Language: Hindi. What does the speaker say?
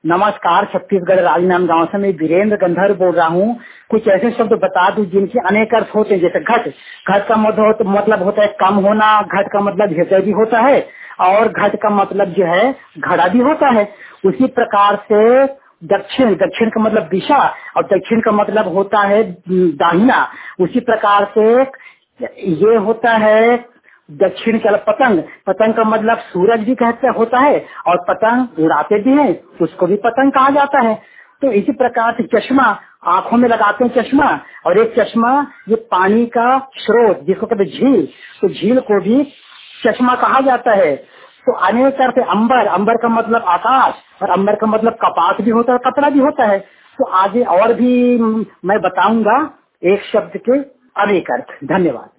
नमस्कार, छत्तीसगढ़ राजनांद गांव से मैं वीरेंद्र गंधर्व बोल रहा हूँ। कुछ ऐसे शब्द बता दूं जिनके अनेक अर्थ होते हैं। जैसे घट, घट का मतलब होता है कम होना, घट का मतलब हृदय भी होता है, और घट का मतलब जो है घड़ा भी होता है। उसी प्रकार से दक्षिण, दक्षिण का मतलब दिशा, और दक्षिण का मतलब होता है दाहिना। उसी प्रकार से ये होता है दक्षिण का पतंग, पतंग का मतलब सूरज भी कहते होता है, और पतंग उड़ाते भी हैं, उसको भी पतंग कहा जाता है। तो इसी प्रकार से चश्मा, आंखों में लगाते हैं चश्मा, और एक चश्मा ये पानी का स्रोत जिसको कहते हैं झील, तो झील को भी चश्मा कहा जाता है। तो अनेक अर्थ, अंबर, अंबर का मतलब आकाश, और अंबर का मतलब कपास भी होता है, कपड़ा भी होता है। तो आगे और भी मैं बताऊंगा एक शब्द के अनेक अर्थ। धन्यवाद।